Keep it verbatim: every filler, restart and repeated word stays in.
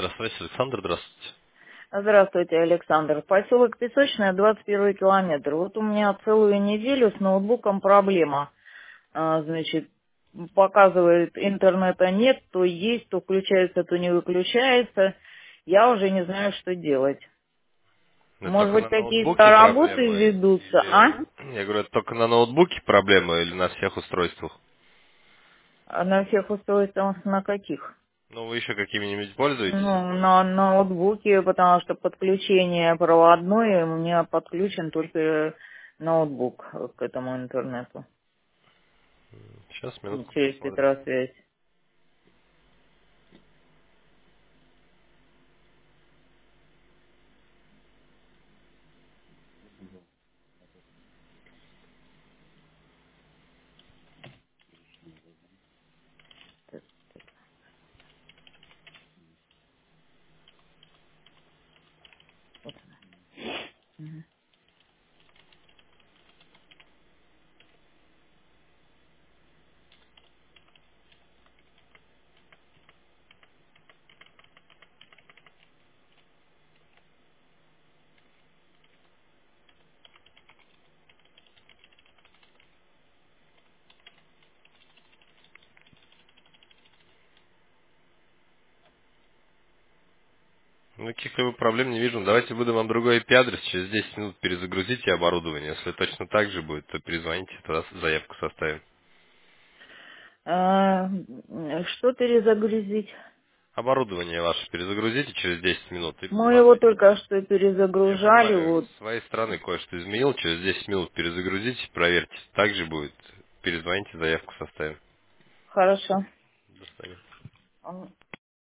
Здравствуйте, Александр, здравствуйте. Здравствуйте, Александр. Поселок Песочная, двадцать первый километр. Вот у меня целую неделю с ноутбуком проблема. А, значит, показывает, интернета нет, то есть, то включается, то не выключается. Я уже не знаю, что делать. Это Может только быть, на какие-то ноутбуке работы проблемы ведутся, или... а? Я говорю, это только на ноутбуке проблемы или на всех устройствах? А на всех устройствах на каких? Ну, вы еще какими-нибудь пользуетесь? Ну, на ноутбуке, потому что подключение проводное, у меня подключен только ноутбук к этому интернету. Сейчас, минутку Через посмотрим. Петросвязь. Вот она. Мгм. Ну, каких-либо проблем не вижу. Давайте выдам вам другой I P-адрес. Через десять минут перезагрузите оборудование. Если точно так же будет, то перезвоните, тогда заявку составим. А, что перезагрузить? Оборудование ваше перезагрузите через десять минут и Мы его посмотрите. только что Я перезагружали, понимаю, вот. с своей стороны кое-что изменил. Через десять минут перезагрузите, проверьте. Так же будет. Перезвоните, заявку составим. Хорошо. До свидания. Он